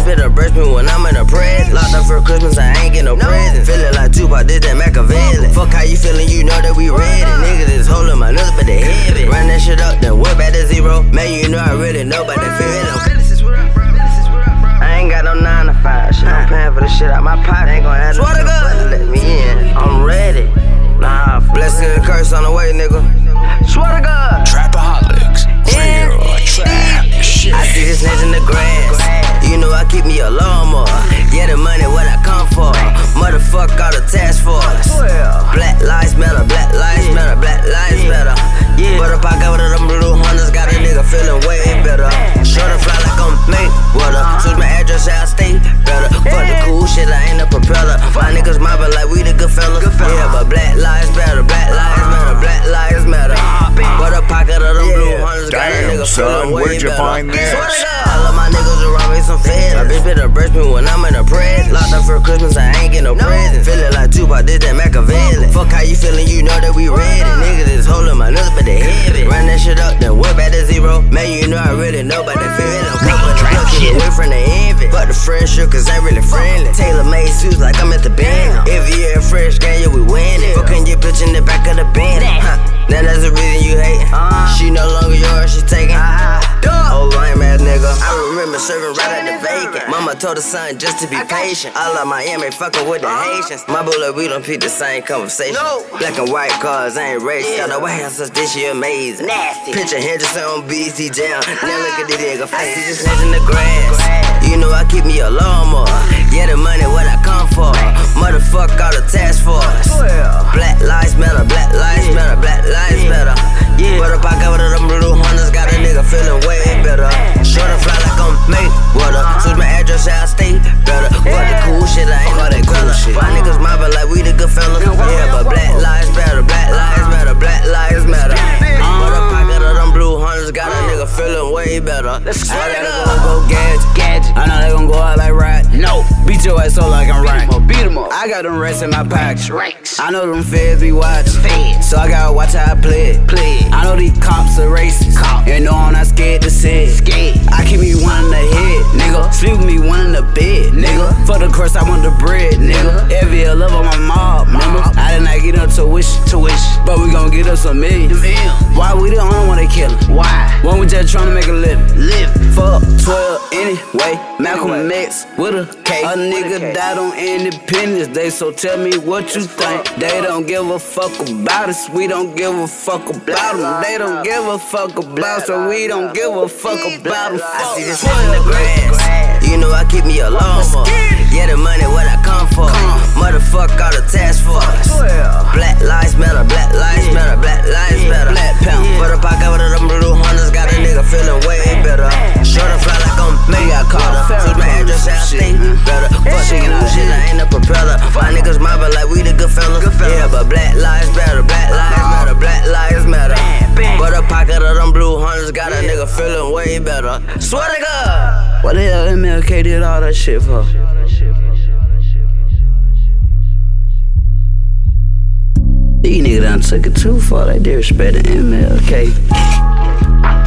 bitch better brush me when I'm in a present. Locked up for Christmas, I ain't get no present. Feeling like Tupac, did that Machiavelli. Fuck how you feeling, you know that we ready. Niggas is holding my nuts, but they heavy. Run that shit up, then whip back to zero. Man, you know I really know about that feeling. I ain't got no 9 to 5 shit. I'm paying for the shit out my pocket. Ain't gon' have no let me in. I'm ready. Nah, blessing and curse on the way, nigga. Swear to God. Trapaholics, real trap shit. I see this snitch in the grass. You know I keep me a lawnmower. Yeah, the money what I come for. Motherfuck all the task force. Black lives matter, black lives matter, black lives matter. But a pocket with them blue hunters got a nigga feeling way better. Short and fly like I'm made water. Switch my address, I'll stay better. Fuck the cool shit, I ain't a propeller. My niggas mobbing like we the good fellas. Yeah, but black lives matter, black lives matter, black lives matter. But a pocket of them blue hunters got a nigga feeling way where'd you better. find this? All of my niggas around me some feds. My bitch better brush me when I'm in a present. Locked up for Christmas, I ain't get no present. Feeling like Tupac, did that Machiavelli. Fuck how you feeling, you know that we ready. Niggas is holding my nuts, but they heavy. Run that shit up, then whip back to zero. Man, you know I really know about that feeling. Keep away from the envy. But the friends shook, cause ain't really friendly. Tailor-made suits like I'm at the band. Every year a fresh game, yeah, we winning. Fucking your bitch in the back of the band. Now that's the reason you hate. She no longer yours, she taking. Oh, lame ass nigga. I remember serving right at the vacant. Mama told her son just to be patient. I love Miami, fucking with the Haitians. My bullet, we don't repeat the same conversation. Black and white cars, I ain't racist. Got the White House, this shit amazing. Nasty. Picture Henderson on BC Jam. Now look at the nigga face. I see this nigga in the grass. You know I keep me a lawnmower. Yeah, the money what I come for. Motherfuck all the task force. Black lives matter, black lives matter, black lives matter. But a pocket with them blue hunters got a nigga feeling way better. Short and fly like I'm made water. Switch my address, I'll stay better. Fuck the cool shit, I ain't all that cool shit. My niggas mobbing like we the good fellas. Yeah, but black lives matter, black lives matter, black lives matter. But a pocket of them blue hunters got a nigga feeling way better. I gotta go gadget. I know they gon' go out like rat. No, beat your ass so like I'm right. Beat 'em up. I got them rats in my pocket. I know them feds be watching. So I gotta watch how I play it. I know these cops are racist. And know I'm not scared to say it. I keep me one in the head, nigga. Sleep with me one in the bed, nigga. For the crust, I want the bread, nigga. Every love on my mob, nigga. I did not get up to wish, but we gon' get up some millions. Why we the only one they killin'? Why? When we just tryna make a living. Fuck 12 anyway. Malcolm X with a K. A nigga died on Independence Day, so tell me what you think. They don't give a fuck about us. We don't give a fuck about them. They don't give a fuck about us, so we don't give a fuck about them. I see this shit in the grass. You know I keep me a lawnmower. Yeah, the money what I come for. Motherfuck all the task force. Black lives matter, black lives matter, black lives matter. Black pound. For the pocket with them blue hunters got a nigga feeling way better. Short and fly like I'm made out collar. Switch my address, I'll stay better. Fuck the cool shit, I ain't a propeller. My niggas mobbing like we the good fellas. Yeah, but black lives matter, black lives matter, black lives matter. But a pocket of them blue hunters got a nigga feeling way better. Swear to God. What the hell MLK did all that shit for? These niggas done took it too far. They disrespected MLK.